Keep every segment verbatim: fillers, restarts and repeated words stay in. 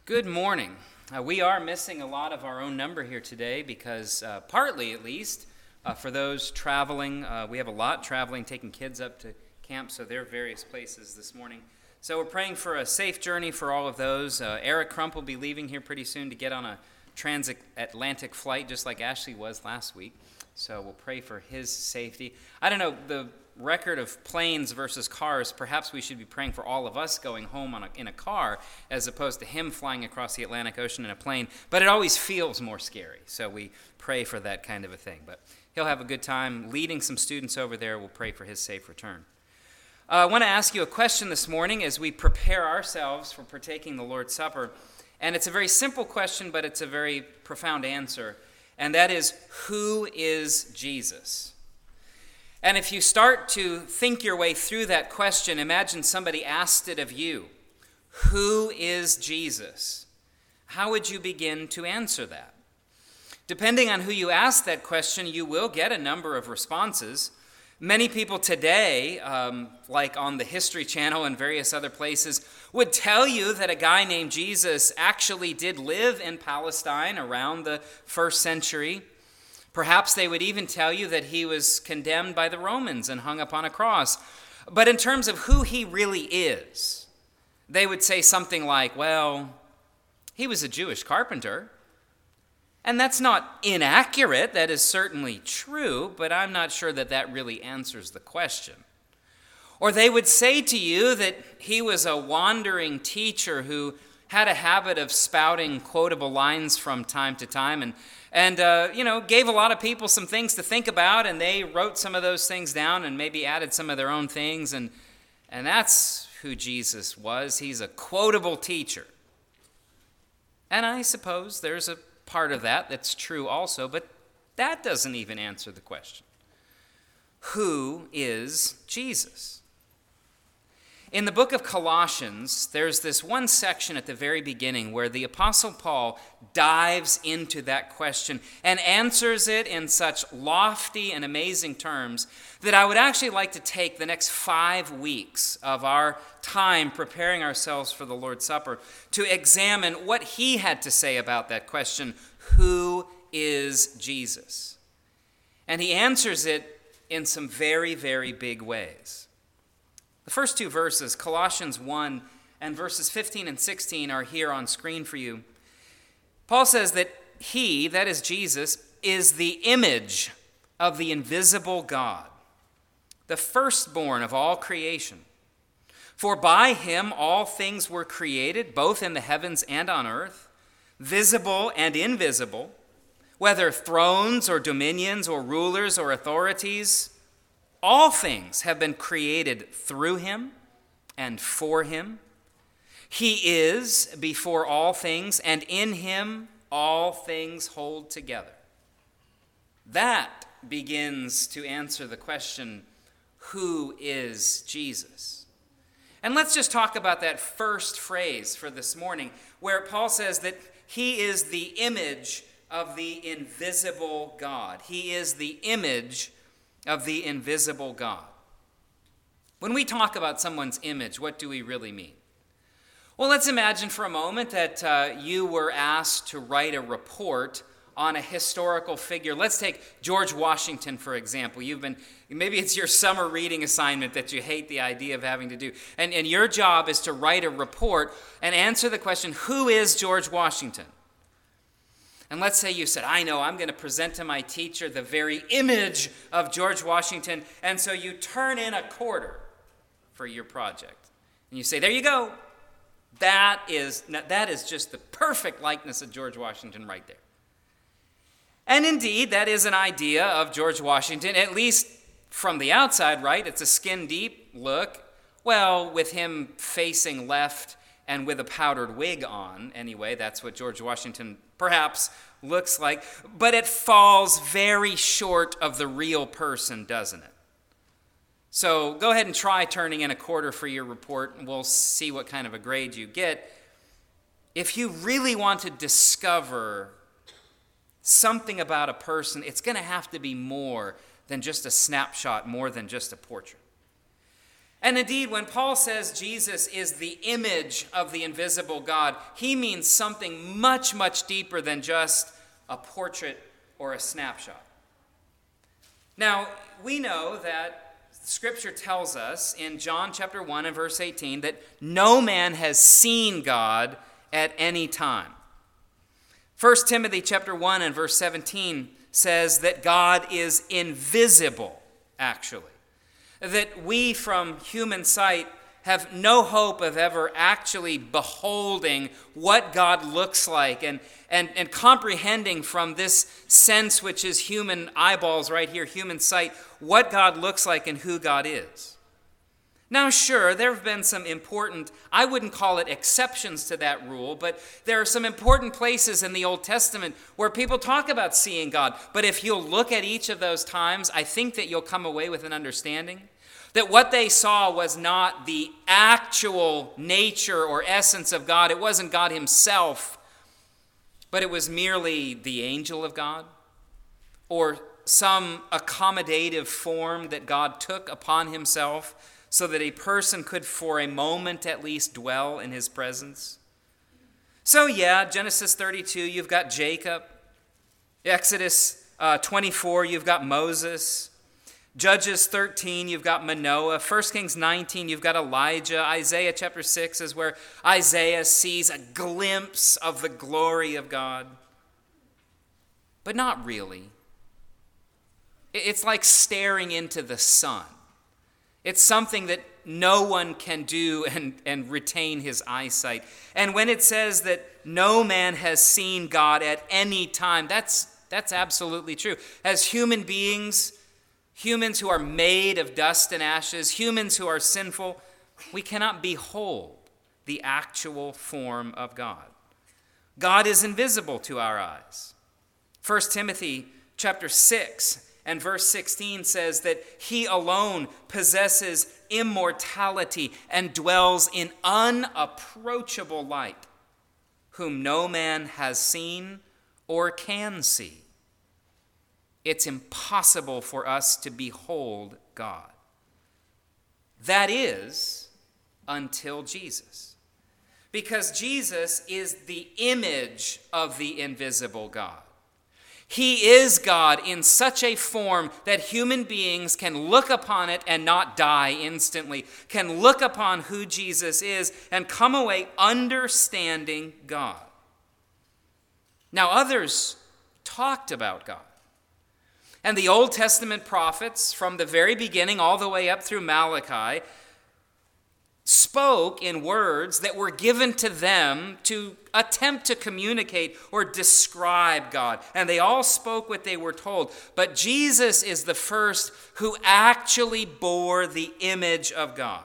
Good morning. Uh, we are missing a lot of our own number here today because, uh, partly at least, uh, for those traveling, uh, we have a lot traveling, taking kids up to camp, so they're various places this morning. So we're praying for a safe journey for all of those. Uh, Eric Crump will be leaving here pretty soon to get on a transatlantic flight, just like Ashley was last week. So we'll pray for his safety. I don't know, the record of planes versus cars, perhaps we should be praying for all of us going home on a, in a car as opposed to him flying across the Atlantic Ocean in a plane. But it always feels more scary, so we pray for that kind of a thing. But he'll have a good time leading some students over there. We'll pray for his safe return. Uh, I want to ask you a question this morning as we prepare ourselves for partaking the Lord's Supper. And it's a very simple question, but it's a very profound answer. And that is, who is Jesus? And if you start to think your way through that question, imagine somebody asked it of you. Who is Jesus? How would you begin to answer that? Depending on who you ask that question, you will get a number of responses. Many people today, um, like on the History Channel and various other places, would tell you that a guy named Jesus actually did live in Palestine around the first century. Perhaps they would even tell you that he was condemned by the Romans and hung upon a cross. But in terms of who he really is, they would say something like, well, he was a Jewish carpenter. And that's not inaccurate. That is certainly true, but I'm not sure that that really answers the question. Or they would say to you that he was a wandering teacher who had a habit of spouting quotable lines from time to time and And, uh, you know, gave a lot of people some things to think about, and they wrote some of those things down and maybe added some of their own things, and and that's who Jesus was. He's a quotable teacher. And I suppose there's a part of that that's true also, but that doesn't even answer the question. Who is Jesus? In the book of Colossians, there's this one section at the very beginning where the Apostle Paul dives into that question and answers it in such lofty and amazing terms that I would actually like to take the next five weeks of our time preparing ourselves for the Lord's Supper to examine what he had to say about that question, who is Jesus? And he answers it in some very, very big ways. The first two verses, Colossians one and verses fifteen and sixteen, are here on screen for you. Paul says that he, that is Jesus, is the image of the invisible God, the firstborn of all creation. For by him all things were created, both in the heavens and on earth, visible and invisible, whether thrones or dominions or rulers or authorities. All things have been created through him and for him. He is before all things, and in him all things hold together. That begins to answer the question, who is Jesus? And let's just talk about that first phrase for this morning, where Paul says that he is the image of the invisible God. He is the image of the invisible God. When we talk about someone's image, what do we really mean? Well, let's imagine for a moment that uh, you were asked to write a report on a historical figure. Let's take George Washington, for example. You've been, maybe it's your summer reading assignment that you hate the idea of having to do. And, and your job is to write a report and answer the question, who is George Washington? And let's say you said, I know, I'm going to present to my teacher the very image of George Washington. And so you turn in a quarter for your project. And you say, there you go. That is, that is just the perfect likeness of George Washington right there. And indeed, that is an idea of George Washington, at least from the outside, right? It's a skin-deep look. Well, with him facing left and with a powdered wig on, anyway, that's what George Washington perhaps looks like. But it falls very short of the real person, doesn't it? So go ahead and try turning in a quarter for your report, and we'll see what kind of a grade you get. If you really want to discover something about a person, it's going to have to be more than just a snapshot, more than just a portrait. And indeed, when Paul says Jesus is the image of the invisible God, he means something much, much deeper than just a portrait or a snapshot. Now, we know that Scripture tells us in John chapter one and verse eighteen that no man has seen God at any time. First Timothy chapter one and verse seventeen says that God is invisible, actually. That we from human sight have no hope of ever actually beholding what God looks like and, and, and comprehending from this sense, which is human eyeballs right here, human sight, what God looks like and who God is. Now, sure, there have been some important, I wouldn't call it exceptions to that rule, but there are some important places in the Old Testament where people talk about seeing God. But if you'll look at each of those times, I think that you'll come away with an understanding that what they saw was not the actual nature or essence of God. It wasn't God himself, but it was merely the angel of God or some accommodative form that God took upon himself so that a person could for a moment at least dwell in his presence. So yeah, Genesis thirty-two, you've got Jacob. Exodus uh, twenty-four, you've got Moses. Judges thirteen, you've got Manoah. First Kings nineteen, you've got Elijah. Isaiah chapter six is where Isaiah sees a glimpse of the glory of God. But not really. It's like staring into the sun. It's something that no one can do and, and retain his eyesight. And when it says that no man has seen God at any time, that's, that's absolutely true. As human beings, humans who are made of dust and ashes, humans who are sinful, we cannot behold the actual form of God. God is invisible to our eyes. First Timothy chapter six and verse sixteen says that he alone possesses immortality and dwells in unapproachable light, whom no man has seen or can see. It's impossible for us to behold God. That is, until Jesus. Because Jesus is the image of the invisible God. He is God in such a form that human beings can look upon it and not die instantly, can look upon who Jesus is and come away understanding God. Now, others talked about God. And the Old Testament prophets, from the very beginning all the way up through Malachi, spoke in words that were given to them to attempt to communicate or describe God. And they all spoke what they were told. But Jesus is the first who actually bore the image of God.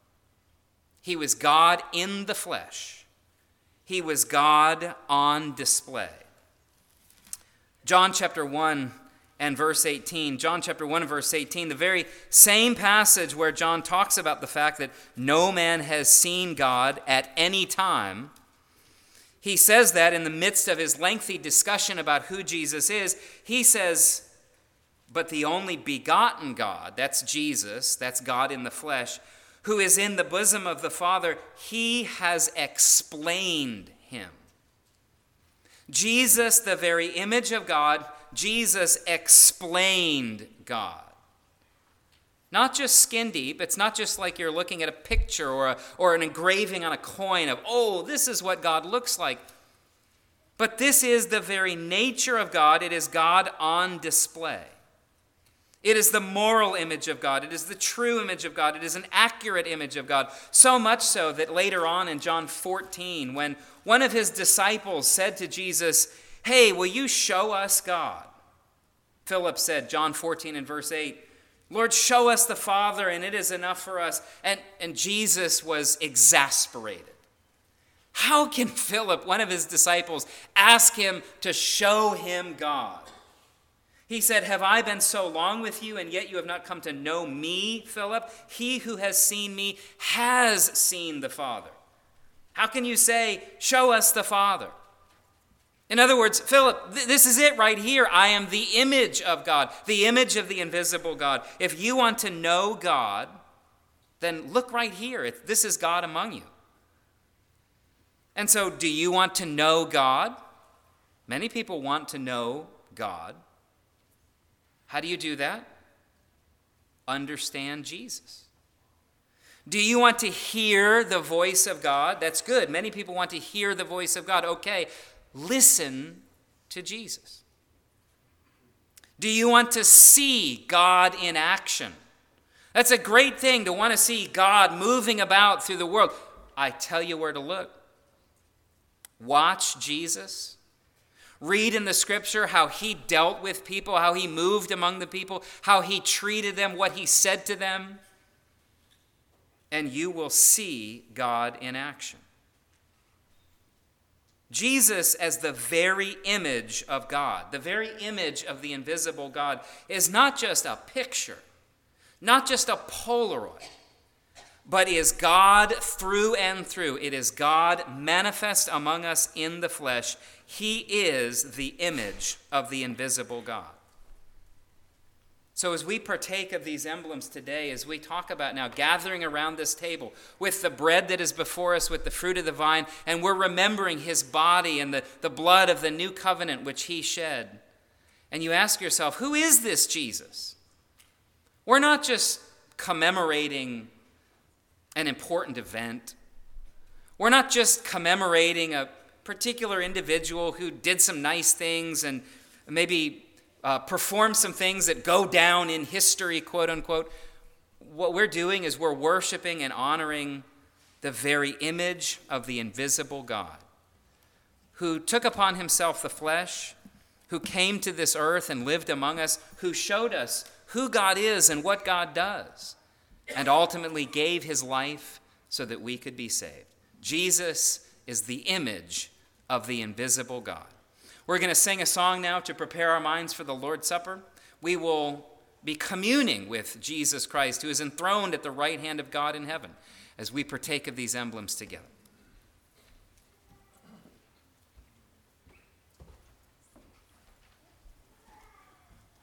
He was God in the flesh. He was God on display. John chapter one and verse eighteen, John chapter one and verse eighteen, the very same passage where John talks about the fact that no man has seen God at any time. He says that in the midst of his lengthy discussion about who Jesus is. He says, but the only begotten God, that's Jesus, that's God in the flesh, who is in the bosom of the Father, he has explained him. Jesus, the very image of God, Jesus explained God. Not just skin deep. It's not just like you're looking at a picture or, a, or an engraving on a coin of, oh, this is what God looks like. But this is the very nature of God. It is God on display. It is the moral image of God. It is the true image of God. It is an accurate image of God. So much so that later on in John fourteen, when one of his disciples said to Jesus, hey, will you show us God? Philip said, John fourteen and verse eight, Lord, show us the Father, and it is enough for us. And, and Jesus was exasperated. How can Philip, one of his disciples, ask him to show him God? He said, have I been so long with you, and yet you have not come to know me, Philip? He who has seen me has seen the Father. How can you say, show us the Father? In other words, Philip, th- this is it right here. I am the image of God, the image of the invisible God. If you want to know God, then look right here. It, this is God among you. And so, do you want to know God? Many people want to know God. How do you do that? Understand Jesus. Do you want to hear the voice of God? That's good. Many people want to hear the voice of God. Okay, listen to Jesus. Do you want to see God in action? That's a great thing to want to see God moving about through the world. I tell you where to look. Watch Jesus. Read in the scripture how he dealt with people, how he moved among the people, how he treated them, what he said to them. And you will see God in action. Jesus, as the very image of God, the very image of the invisible God, is not just a picture, not just a Polaroid, but is God through and through. It is God manifest among us in the flesh. He is the image of the invisible God. So as we partake of these emblems today, as we talk about now gathering around this table with the bread that is before us, with the fruit of the vine, and we're remembering his body and the, the blood of the new covenant which he shed. And you ask yourself, who is this Jesus? We're not just commemorating an important event. We're not just commemorating a particular individual who did some nice things and maybe Uh, perform some things that go down in history, quote unquote. What we're doing is we're worshiping and honoring the very image of the invisible God, who took upon himself the flesh, who came to this earth and lived among us, who showed us who God is and what God does, and ultimately gave his life so that we could be saved. Jesus is the image of the invisible God. We're going to sing a song now to prepare our minds for the Lord's Supper. We will be communing with Jesus Christ, who is enthroned at the right hand of God in heaven, as we partake of these emblems together.